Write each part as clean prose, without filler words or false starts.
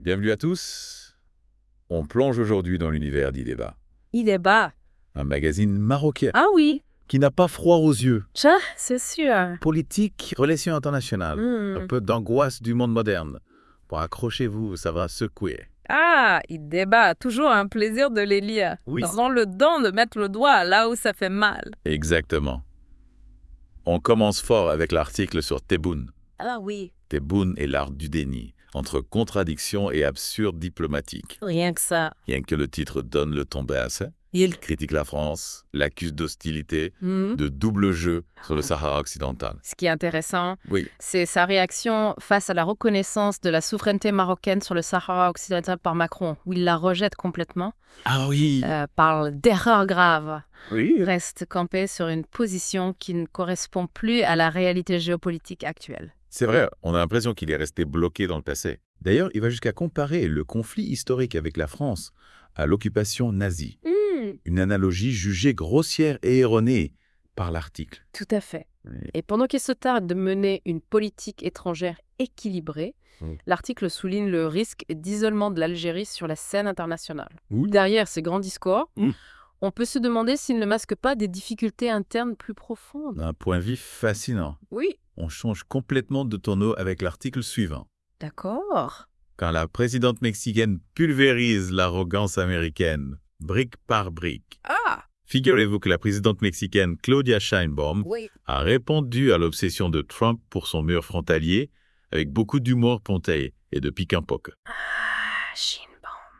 Bienvenue à tous. On plonge aujourd'hui dans l'univers d'Ideba, Ideba. un magazine marocain Ah oui, qui n'a pas froid aux yeux. ça, c'est sûr. Politique, relations internationales, un Hmm. peu d'angoisse du monde moderne. Bon, accrochez-vous, ça va secouer. Ah, Ideba, toujours un plaisir de les lire. Oui. Ils ont le don de mettre le doigt là où ça fait mal. Exactement. On commence fort avec l'article sur Tebboune. Ah oui. Tebboune est l'art du déni, entre contradiction et absurde diplomatique. Rien que ça. Rien que le titre donne le ton basse. Il critique la France, l'accuse d'hostilité, Hmm. de double jeu sur le Sahara occidental. Ce qui est intéressant, Oui. c'est sa réaction face à la reconnaissance de la souveraineté marocaine sur le Sahara occidental par Macron, où il la rejette complètement, Ah oui. parle d'erreur grave. Oui. Reste campé sur une position qui ne correspond plus à la réalité géopolitique actuelle. C'est vrai, on a l'impression qu'il est resté bloqué dans le passé. D'ailleurs, il va jusqu'à comparer le conflit historique avec la France à l'occupation nazie. Une analogie jugée grossière et erronée par l'article. Tout à fait. Oui. Et pendant qu'il se tarde de mener une politique étrangère équilibrée, l'article souligne le risque d'isolement de l'Algérie sur la scène internationale. Oui. Derrière ces grands discours, Mm. on peut se demander s'ils ne masquent pas des difficultés internes plus profondes. Un point vif fascinant. Oui. On change complètement de tonneau avec l'article suivant. D'accord. Quand la présidente mexicaine pulvérise l'arrogance américaine, brique par brique. Ah. Figurez-vous que la présidente mexicaine Claudia Sheinbaum Oui. a répondu à l'obsession de Trump pour son mur frontalier avec beaucoup d'humour ponté et de piquant-poc. Ah, Sheinbaum.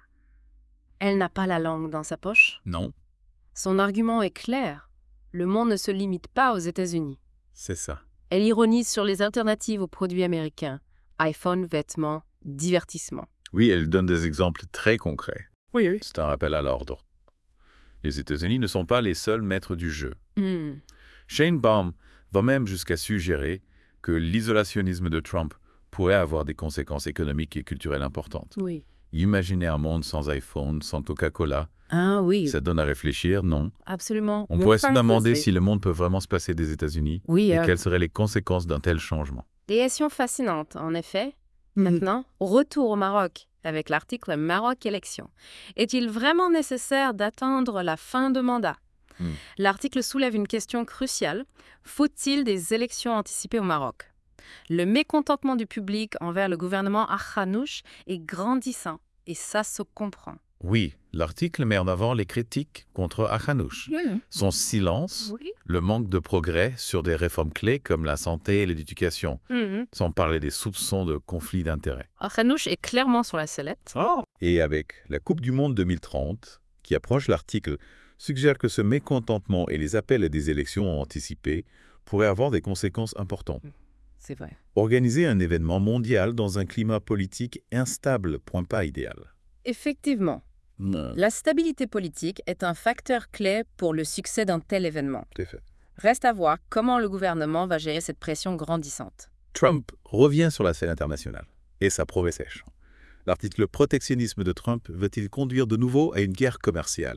Elle n'a pas la langue dans sa poche. Non, Son argument est clair. Le monde ne se limite pas aux États-Unis. c'est ça. Elle ironise sur les alternatives aux produits américains. iPhone, vêtements, divertissement. Oui, elle donne des exemples très concrets. Oui. C'est un rappel à l'ordre. Les États-Unis ne sont pas les seuls maîtres du jeu. Sheinbaum va même jusqu'à suggérer que l'isolationnisme de Trump pourrait avoir des conséquences économiques et culturelles importantes. Oui. Imaginez un monde sans iPhone, sans Coca-Cola. Ah oui, Ça donne à réfléchir, non? absolument. On pourrait se demander si le monde peut vraiment se passer des États-Unis Oui, et quelles seraient les conséquences d'un tel changement. des questions fascinantes, en effet. Maintenant, retour au Maroc, avec l'article Maroc élections. Est-il vraiment nécessaire d'attendre la fin de mandat? L'article soulève une question cruciale. Faut-il des élections anticipées au Maroc? Le mécontentement du public envers le gouvernement Akhanouch est grandissant, et ça se comprend. Oui, l'article met en avant les critiques contre Akhanouch. Son silence, Oui. le manque de progrès sur des réformes clés comme la santé et l'éducation, sans parler des soupçons de conflits d'intérêts. Akhanouch est clairement sur la sellette. Et avec la Coupe du Monde 2030, qui approche, l'article suggère que ce mécontentement et les appels à des élections anticipées pourraient avoir des conséquences importantes. C'est vrai. Organiser un événement mondial dans un climat politique instable, point pas idéal. Effectivement. La stabilité politique est un facteur clé pour le succès d'un tel événement. Tout à fait. Reste à voir comment le gouvernement va gérer cette pression grandissante. Trump revient sur la scène internationale et sa prouve sèche. L'article protectionnisme de Trump va-t-il conduire de nouveau à une guerre commerciale?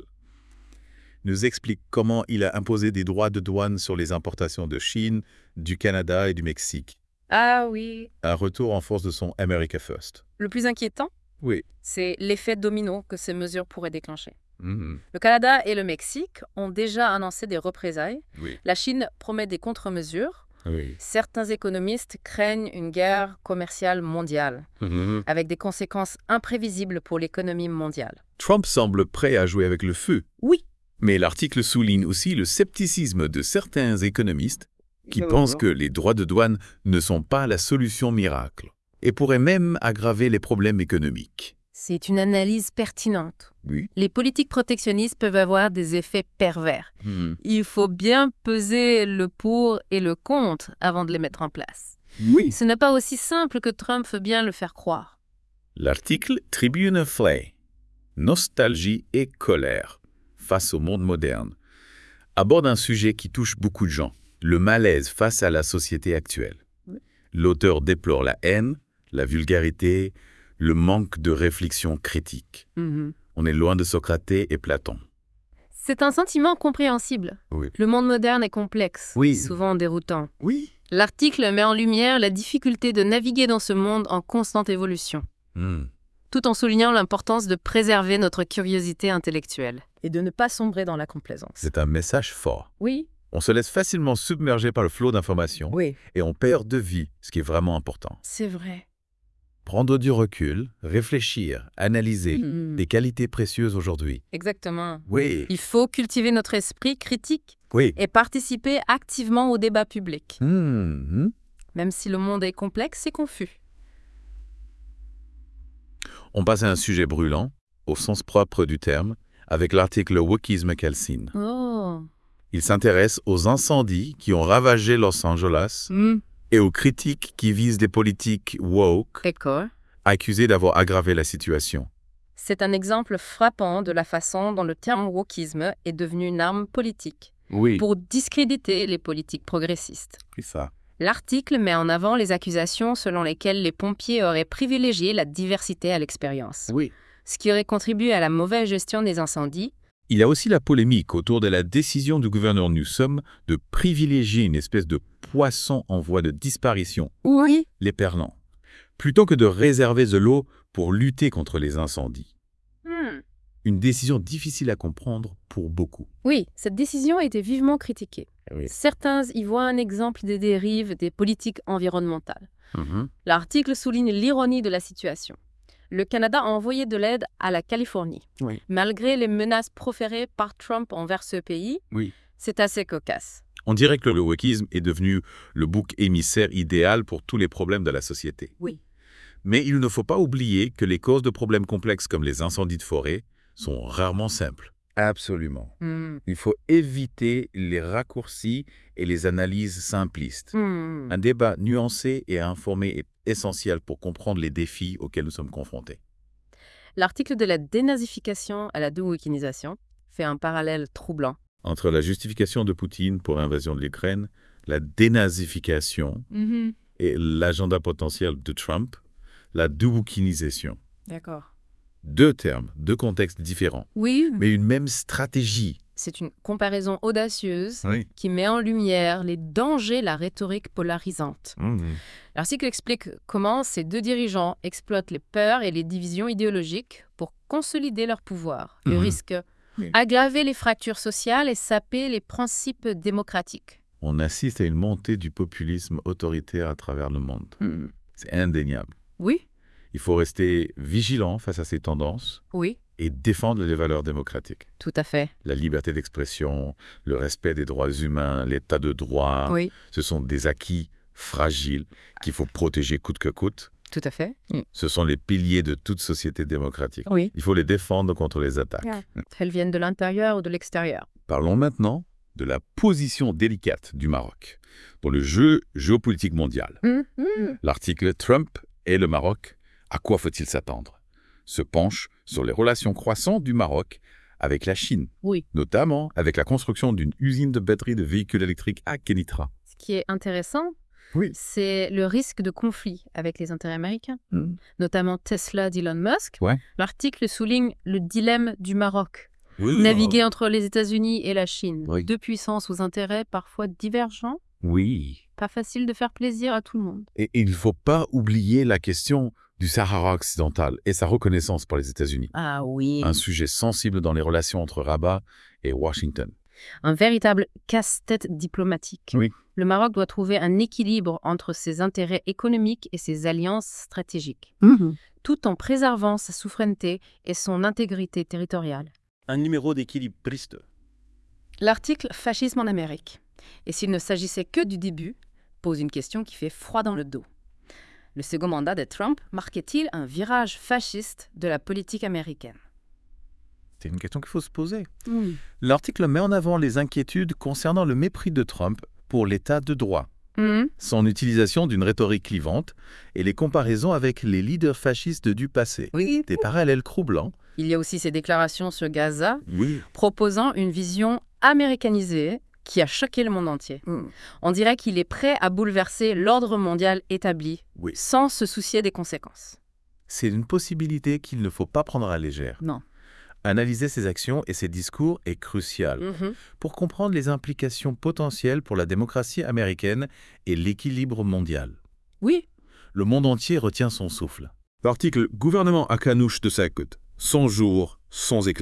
Nous explique comment il a imposé des droits de douane sur les importations de Chine, du Canada et du Mexique. Ah oui. Un retour en force de son America First. Le plus inquiétant, Oui. c'est l'effet domino que ces mesures pourraient déclencher. Mhm. Le Canada et le Mexique ont déjà annoncé des représailles. Oui. La Chine promet des contre-mesures. Oui. Certains économistes craignent une guerre commerciale mondiale, Mhm. avec des conséquences imprévisibles pour l'économie mondiale. Trump semble prêt à jouer avec le feu. Oui. Mais l'article souligne aussi le scepticisme de certains économistes qui pensent que les droits de douane ne sont pas la solution miracle et pourraient même aggraver les problèmes économiques. C'est une analyse pertinente. Oui. Les politiques protectionnistes peuvent avoir des effets pervers. Mhm. Il faut bien peser le pour et le contre avant de les mettre en place. Oui. Ce n'est pas aussi simple que Trump veut bien le faire croire. L'article Tribune Flay, nostalgie et colère face au monde moderne, aborde un sujet qui touche beaucoup de gens, le malaise face à la société actuelle. L'auteur déplore la haine, la vulgarité, le manque de réflexion critique. On est loin de Socrate et Platon. C'est un sentiment compréhensible. Oui. Le monde moderne est complexe, Oui. souvent déroutant. Oui. L'article met en lumière la difficulté de naviguer dans ce monde en constante évolution. tout en soulignant l'importance de préserver notre curiosité intellectuelle et de ne pas sombrer dans la complaisance. C'est un message fort. Oui. On se laisse facilement submerger par le flot d'informations Oui. et on perd de vue ce qui est vraiment important. C'est vrai. Prendre du recul, réfléchir, analyser, Mhm. des qualités précieuses aujourd'hui. Exactement. Oui, Il faut cultiver notre esprit critique oui. et participer activement au débat public, Mhm. même si le monde est complexe et confus. On passe à un sujet brûlant, au sens propre du terme, avec l'article Wokisme calcine. Oh. Il s'intéresse aux incendies qui ont ravagé Los Angeles et aux critiques qui visent des politiques woke D'accord. accusés d'avoir aggravé la situation. C'est un exemple frappant de la façon dont le terme wokisme est devenu une arme politique Oui, pour discréditer les politiques progressistes. c'est ça. L'article met en avant les accusations selon lesquelles les pompiers auraient privilégié la diversité à l'expérience, Oui. ce qui aurait contribué à la mauvaise gestion des incendies. Il y a aussi la polémique autour de la décision du gouverneur Newsom de privilégier une espèce de poisson en voie de disparition, Oui. l'éperlan, plutôt que de réserver de l'eau pour lutter contre les incendies. Une décision difficile à comprendre pour beaucoup. Oui, cette décision a été vivement critiquée. Oui. Certains y voient un exemple des dérives des politiques environnementales. L'article souligne l'ironie de la situation. Le Canada a envoyé de l'aide à la Californie. Oui. Malgré les menaces proférées par Trump envers ce pays, Oui. c'est assez cocasse. On dirait que le wokisme est devenu le bouc émissaire idéal pour tous les problèmes de la société. Oui. Mais il ne faut pas oublier que les causes de problèmes complexes comme les incendies de forêt sont rarement simples. Absolument. Il faut éviter les raccourcis et les analyses simplistes. Un débat nuancé et informé est essentiel pour comprendre les défis auxquels nous sommes confrontés. L'article de la dénazification à la déwokinisation fait un parallèle troublant. Entre la justification de Poutine pour l'invasion de l'Ukraine, la dénazification et l'agenda potentiel de Trump, la déwokinisation. D'accord. Deux termes, deux contextes différents, Oui, mais une même stratégie. c'est une comparaison audacieuse Oui. qui met en lumière les dangers de la rhétorique polarisante. L'article explique comment ces deux dirigeants exploitent les peurs et les divisions idéologiques pour consolider leur pouvoir. Le risque Oui. aggraver les fractures sociales et saper les principes démocratiques. On assiste à une montée du populisme autoritaire à travers le monde. C'est indéniable. Oui, Il faut rester vigilant face à ces tendances oui, et défendre les valeurs démocratiques. tout à fait. La liberté d'expression, le respect des droits humains, l'état de droit, Oui, ce sont des acquis fragiles qu'il faut protéger coûte que coûte. tout à fait. Ce sont les piliers de toute société démocratique. Oui. Il faut les défendre contre les attaques. Qu'elles viennent de l'intérieur ou de l'extérieur. Parlons maintenant de la position délicate du Maroc dans le jeu géopolitique mondial. L'article Trump et le Maroc, à quoi faut-il s'attendre, se penche sur les relations croissantes du Maroc avec la Chine, Oui. notamment avec la construction d'une usine de batterie de véhicules électriques à Kenitra. Ce qui est intéressant, Oui. c'est le risque de conflit avec les intérêts américains, notamment Tesla d'Elon Musk. Ouais. L'article souligne le dilemme du Maroc. Naviguer entre les États-Unis et la Chine, Oui. deux puissances aux intérêts parfois divergents, Oui. pas facile de faire plaisir à tout le monde. Et il ne faut pas oublier la question du Sahara occidental et sa reconnaissance par les États-Unis. Ah oui. Un sujet sensible dans les relations entre Rabat et Washington. Un véritable casse-tête diplomatique. Oui. Le Maroc doit trouver un équilibre entre ses intérêts économiques et ses alliances stratégiques, tout en préservant sa souveraineté et son intégrité territoriale. Un numéro d'équilibriste. L'article Fascisme en Amérique, et s'il ne s'agissait que du début, pose une question qui fait froid dans le dos. Le second mandat de Trump marquait-il un virage fasciste de la politique américaine? C'est une question qu'il faut se poser. L'article met en avant les inquiétudes concernant le mépris de Trump pour l'état de droit, son utilisation d'une rhétorique clivante et les comparaisons avec les leaders fascistes du passé. Oui. Des parallèles troublants. Il y a aussi ses déclarations sur Gaza, Oui. proposant une vision américanisée qui a choqué le monde entier. On dirait qu'il est prêt à bouleverser l'ordre mondial établi, Oui. sans se soucier des conséquences. C'est une possibilité qu'il ne faut pas prendre à légère. Non. Analyser ses actions et ses discours est crucial pour comprendre les implications potentielles pour la démocratie américaine et l'équilibre mondial. Oui, Le monde entier retient son souffle. L'article « Gouvernement Akhanouche de Sakut, 100 jours sans éclat »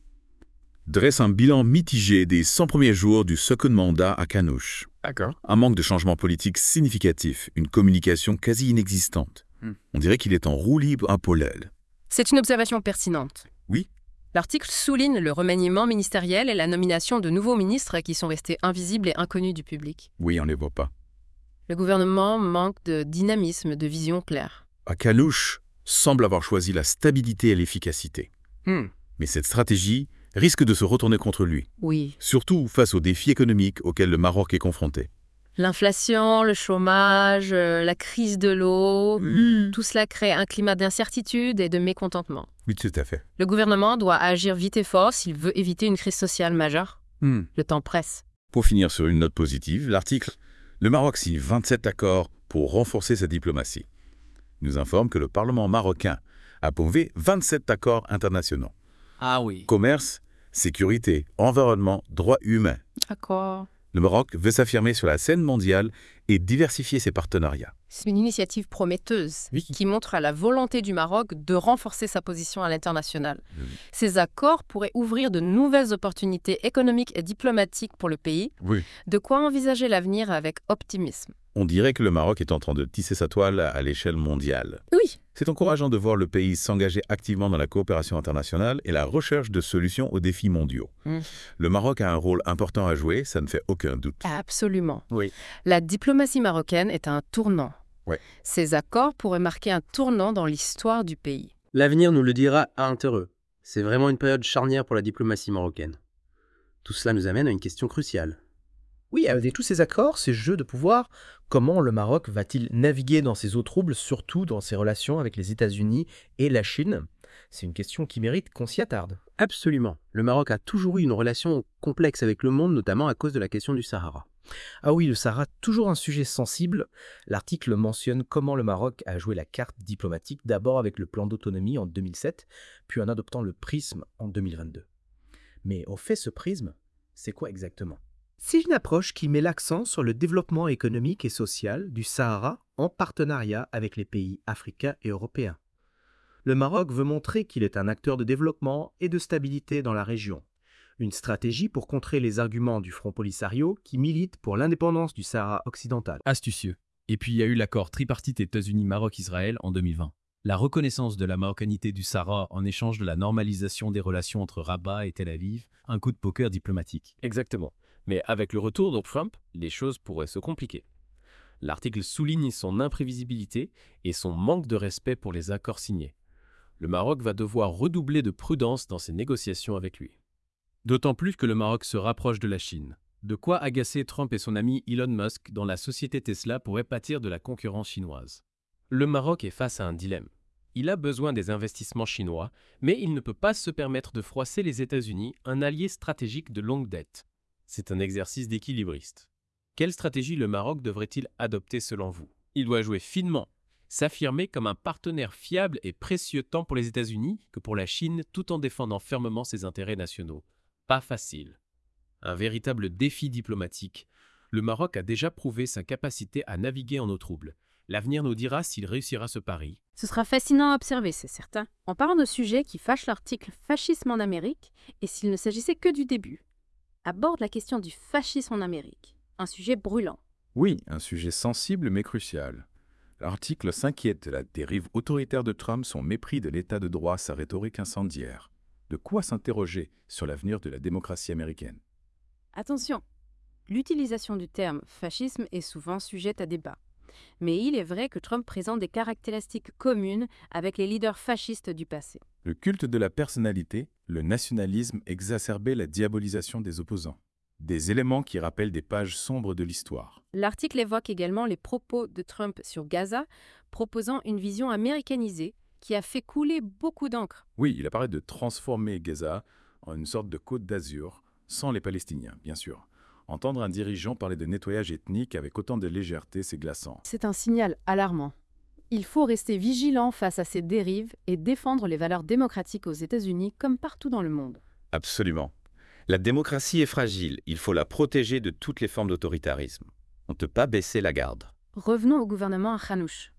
dresse un bilan mitigé des 100 premiers jours du second mandat Akhanouche. D'accord. Un manque de changement politique significatif, une communication quasi inexistante. On dirait qu'il est en roue libre à Polel. C'est une observation pertinente. Oui. L'article souligne le remaniement ministériel et la nomination de nouveaux ministres qui sont restés invisibles et inconnus du public. Oui, on ne les voit pas. Le gouvernement manque de dynamisme, de vision claire. Akhanouche semble avoir choisi la stabilité et l'efficacité. Mais cette stratégie risque de se retourner contre lui, Oui. surtout face aux défis économiques auxquels le Maroc est confronté. L'inflation, le chômage, la crise de l'eau, tout cela crée un climat d'incertitude et de mécontentement. Oui, tout à fait. Le gouvernement doit agir vite et fort s'il veut éviter une crise sociale majeure. Le temps presse. Pour finir sur une note positive, l'article « Le Maroc signe 27 accords pour renforcer sa diplomatie » nous informe que le Parlement marocain a approuvé 27 accords internationaux. Ah oui. Commerce, sécurité, environnement, droits humains. D'accord. Le Maroc veut s'affirmer sur la scène mondiale et diversifier ses partenariats. C'est une initiative prometteuse qui montre la volonté du Maroc de renforcer sa position à l'international. Ces accords pourraient ouvrir de nouvelles opportunités économiques et diplomatiques pour le pays. De quoi envisager l'avenir avec optimisme. On dirait que le Maroc est en train de tisser sa toile à l'échelle mondiale. Oui. C'est encourageant de voir le pays s'engager activement dans la coopération internationale et la recherche de solutions aux défis mondiaux. Le Maroc a un rôle important à jouer, ça ne fait aucun doute. Absolument. Oui. La diplomatie marocaine est un tournant. Ouais. Ces accords pourraient marquer un tournant dans l'histoire du pays. L'avenir nous le dira à intéreux. C'est vraiment une période charnière pour la diplomatie marocaine. Tout cela nous amène à une question cruciale. Oui, avec tous ces accords, ces jeux de pouvoir, comment le Maroc va-t-il naviguer dans ces eaux troubles, surtout dans ses relations avec les États-Unis et la Chine? C'est une question qui mérite qu'on s'y attarde. Absolument. Le Maroc a toujours eu une relation complexe avec le monde, notamment à cause de la question du Sahara. Ah oui, le Sahara, toujours un sujet sensible. L'article mentionne comment le Maroc a joué la carte diplomatique, d'abord avec le plan d'autonomie en 2007, puis en adoptant le prisme en 2022. Mais au fait, ce prisme, c'est quoi exactement? C'est une approche qui met l'accent sur le développement économique et social du Sahara en partenariat avec les pays africains et européens. Le Maroc veut montrer qu'il est un acteur de développement et de stabilité dans la région. Une stratégie pour contrer les arguments du Front Polisario qui milite pour l'indépendance du Sahara occidental. Astucieux. Et puis il y a eu l'accord tripartite États-Unis-Maroc-Israël en 2020. La reconnaissance de la marocanité du Sahara en échange de la normalisation des relations entre Rabat et Tel Aviv, un coup de poker diplomatique. Exactement. Mais avec le retour de Trump, les choses pourraient se compliquer. L'article souligne son imprévisibilité et son manque de respect pour les accords signés. Le Maroc va devoir redoubler de prudence dans ses négociations avec lui. D'autant plus que le Maroc se rapproche de la Chine. De quoi agacer Trump et son ami Elon Musk dans la société Tesla pourrait pâtir de la concurrence chinoise. Le Maroc est face à un dilemme. Il a besoin des investissements chinois, mais il ne peut pas se permettre de froisser les États-Unis, un allié stratégique de longue date. C'est un exercice d'équilibriste. Quelle stratégie le Maroc devrait-il adopter selon vous? Il doit jouer finement, s'affirmer comme un partenaire fiable et précieux tant pour les États-Unis que pour la Chine, tout en défendant fermement ses intérêts nationaux. Pas facile. Un véritable défi diplomatique. Le Maroc a déjà prouvé sa capacité à naviguer en eau trouble. L'avenir nous dira s'il réussira ce pari. Ce sera fascinant à observer, c'est certain. En parlant de sujets qui fâchent l'article « Fascisme en Amérique » et s'il ne s'agissait que du début, aborde la question du fascisme en Amérique, un sujet brûlant. Oui, un sujet sensible mais crucial. L'article s'inquiète de la dérive autoritaire de Trump, son mépris de l'état de droit, sa rhétorique incendiaire. De quoi s'interroger sur l'avenir de la démocratie américaine. Attention, l'utilisation du terme « fascisme » est souvent sujette à débat. Mais il est vrai que Trump présente des caractéristiques communes avec les leaders fascistes du passé. Le culte de la personnalité, le nationalisme exacerbait la diabolisation des opposants. Des éléments qui rappellent des pages sombres de l'histoire. L'article évoque également les propos de Trump sur Gaza, proposant une vision américanisée qui a fait couler beaucoup d'encre. Oui, il apparaît de transformer Gaza en une sorte de côte d'Azur, sans les Palestiniens, bien sûr. Entendre un dirigeant parler de nettoyage ethnique avec autant de légèreté, c'est glaçant. C'est un signal alarmant. Il faut rester vigilant face à ces dérives et défendre les valeurs démocratiques aux États-Unis comme partout dans le monde. Absolument. La démocratie est fragile, il faut la protéger de toutes les formes d'autoritarisme. On ne peut pas baisser la garde. Revenons au gouvernement Akhanouche.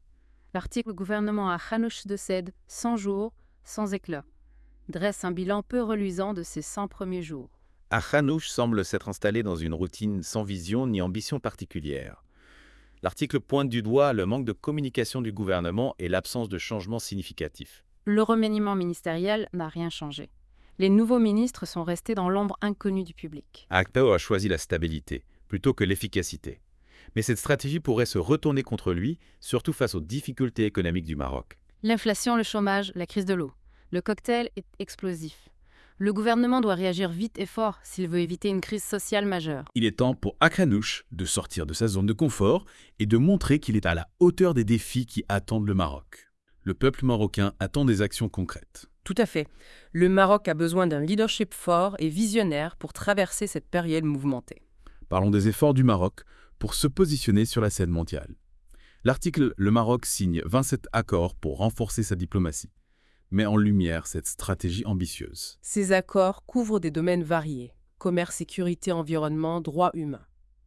L'article gouvernement à Hanouch de Cède, 100 jours, sans éclat, dresse un bilan peu reluisant de ses 100 premiers jours. Hanouch semble s'être installé dans une routine sans vision ni ambition particulière. L'article pointe du doigt le manque de communication du gouvernement et l'absence de changement significatif. Le remaniement ministériel n'a rien changé. Les nouveaux ministres sont restés dans l'ombre inconnue du public. Agpao a choisi la stabilité plutôt que l'efficacité. Mais cette stratégie pourrait se retourner contre lui, surtout face aux difficultés économiques du Maroc. L'inflation, le chômage, la crise de l'eau. Le cocktail est explosif. Le gouvernement doit réagir vite et fort s'il veut éviter une crise sociale majeure. Il est temps pour Hanouch de sortir de sa zone de confort et de montrer qu'il est à la hauteur des défis qui attendent le Maroc. Le peuple marocain attend des actions concrètes. Tout à fait. Le Maroc a besoin d'un leadership fort et visionnaire pour traverser cette période mouvementée. Parlons des efforts du Maroc pour se positionner sur la scène mondiale. L'article « Le Maroc signe 27 accords pour renforcer sa diplomatie » met en lumière cette stratégie ambitieuse. Ces accords couvrent des domaines variés : commerce, sécurité, environnement, droits humains.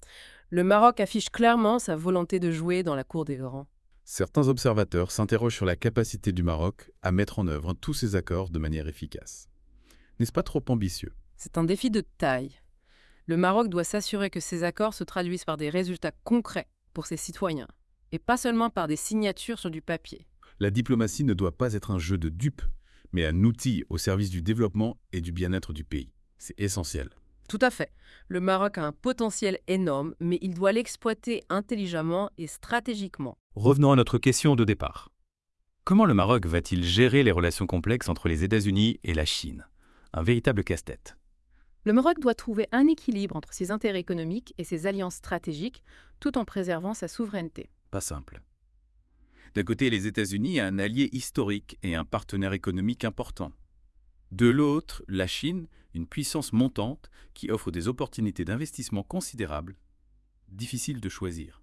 Le Maroc affiche clairement sa volonté de jouer dans la cour des grands. Certains observateurs s'interrogent sur la capacité du Maroc à mettre en œuvre tous ces accords de manière efficace. N'est-ce pas trop ambitieux? C'est un défi de taille. Le Maroc doit s'assurer que ces accords se traduisent par des résultats concrets pour ses citoyens, et pas seulement par des signatures sur du papier. La diplomatie ne doit pas être un jeu de dupes, mais un outil au service du développement et du bien-être du pays. C'est essentiel. Tout à fait. Le Maroc a un potentiel énorme, mais il doit l'exploiter intelligemment et stratégiquement. Revenons à notre question de départ. Comment le Maroc va-t-il gérer les relations complexes entre les États-Unis et la Chine? Un véritable casse-tête. Le Maroc doit trouver un équilibre entre ses intérêts économiques et ses alliances stratégiques, tout en préservant sa souveraineté. Pas simple. D'un côté, les États-Unis, un allié historique et un partenaire économique important. De l'autre, la Chine, une puissance montante qui offre des opportunités d'investissement considérables. Difficile de choisir.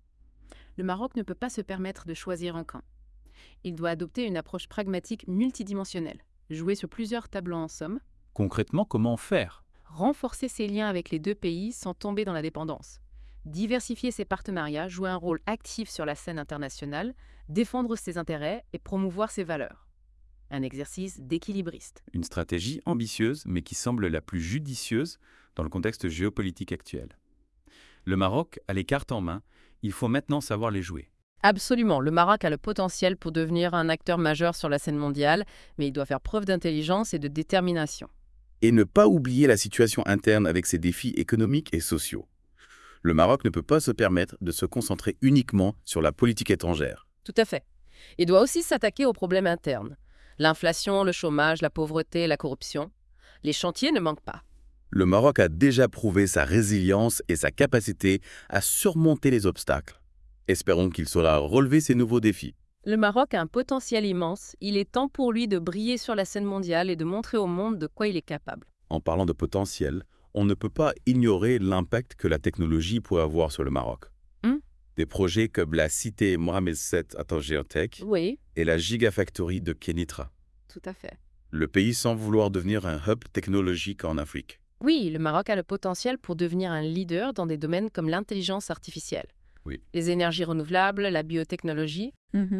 Le Maroc ne peut pas se permettre de choisir un camp. Il doit adopter une approche pragmatique multidimensionnelle, jouer sur plusieurs tableaux en somme, Concrètement, comment faire? renforcer ses liens avec les deux pays sans tomber dans la dépendance, diversifier ses partenariats, jouer un rôle actif sur la scène internationale, défendre ses intérêts et promouvoir ses valeurs. Un exercice d'équilibriste. Une stratégie ambitieuse, mais qui semble la plus judicieuse dans le contexte géopolitique actuel. Le Maroc a les cartes en main, il faut maintenant savoir les jouer. Absolument, le Maroc a le potentiel pour devenir un acteur majeur sur la scène mondiale, mais il doit faire preuve d'intelligence et de détermination. Et ne pas oublier la situation interne avec ses défis économiques et sociaux. Le Maroc ne peut pas se permettre de se concentrer uniquement sur la politique étrangère. Tout à fait. Il doit aussi s'attaquer aux problèmes internes. L'inflation, le chômage, la pauvreté, la corruption. Les chantiers ne manquent pas. Le Maroc a déjà prouvé sa résilience et sa capacité à surmonter les obstacles. Espérons qu'il saura relever ces nouveaux défis. Le Maroc a un potentiel immense. Il est temps pour lui de briller sur la scène mondiale et de montrer au monde de quoi il est capable. En parlant de potentiel, on ne peut pas ignorer l'impact que la technologie pourrait avoir sur le Maroc. Des projets comme la cité Mohamed VII à Tangier-Tech Oui, et la Gigafactory de Kenitra. tout à fait. Le pays semble vouloir devenir un hub technologique en Afrique. Oui, le Maroc a le potentiel pour devenir un leader dans des domaines comme l'intelligence artificielle, Oui. les énergies renouvelables, la biotechnologie.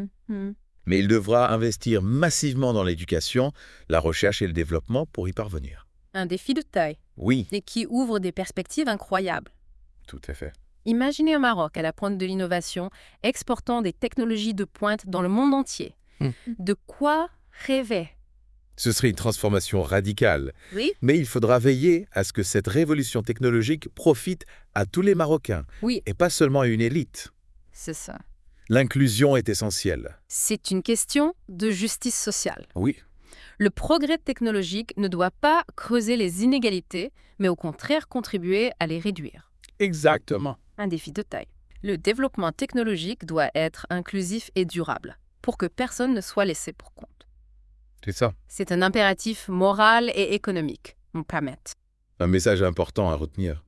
Mais il devra investir massivement dans l'éducation, la recherche et le développement pour y parvenir. Un défi de taille Oui, et qui ouvre des perspectives incroyables. tout à fait. Imaginez un Maroc à la pointe de l'innovation, exportant des technologies de pointe dans le monde entier. De quoi rêver? Ce serait une transformation radicale. Oui. Mais il faudra veiller à ce que cette révolution technologique profite à tous les Marocains Oui, et pas seulement à une élite. c'est ça. L'inclusion est essentielle. C'est une question de justice sociale. Oui. Le progrès technologique ne doit pas creuser les inégalités, mais au contraire contribuer à les réduire. Exactement. Un défi de taille. Le développement technologique doit être inclusif et durable, pour que personne ne soit laissé pour compte. C'est ça. C'est un impératif moral et économique, on permet. Un message important à retenir.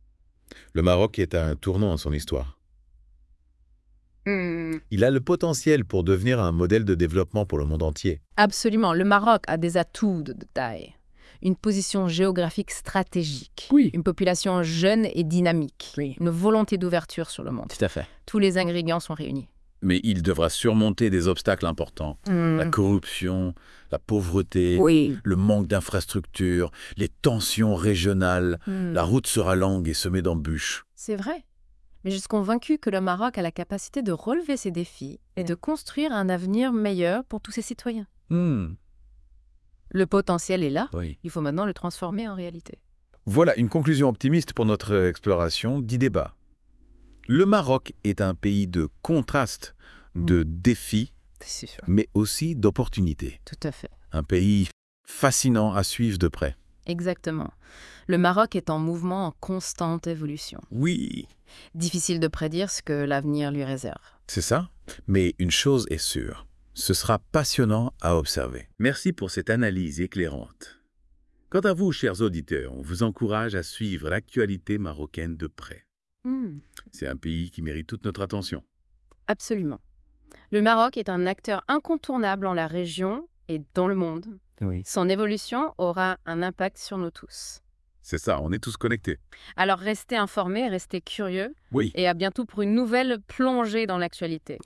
Le Maroc est à un tournant dans son histoire. Il a le potentiel pour devenir un modèle de développement pour le monde entier. Absolument, le Maroc a des atouts de taille. Une position géographique stratégique, Oui. une population jeune et dynamique, Oui. une volonté d'ouverture sur le monde. Tout à fait. Tous les ingrédients sont réunis. mais il devra surmonter des obstacles importants. La corruption, la pauvreté, Oui. le manque d'infrastructures, les tensions régionales. La route sera longue et semée d'embûches. C'est vrai. Mais je suis convaincue que le Maroc a la capacité de relever ces défis et de construire un avenir meilleur pour tous ses citoyens. Le potentiel est là, Oui. il faut maintenant le transformer en réalité. Voilà une conclusion optimiste pour notre exploration d'Idéba. Le Maroc est un pays de contrastes, de défis, C'est sûr. mais aussi d'opportunités. Tout à fait. Un pays fascinant à suivre de près. Exactement. Le Maroc est en mouvement en constante évolution. Oui, Difficile de prédire ce que l'avenir lui réserve. c'est ça. Mais une chose est sûre, ce sera passionnant à observer. Merci pour cette analyse éclairante. Quant à vous, chers auditeurs, on vous encourage à suivre l'actualité marocaine de près. C'est un pays qui mérite toute notre attention. Absolument. Le Maroc est un acteur incontournable en la région et dans le monde. Oui. Son évolution aura un impact sur nous tous. C'est ça, on est tous connectés. Alors restez informés, restez curieux Oui. et à bientôt pour une nouvelle plongée dans l'actualité.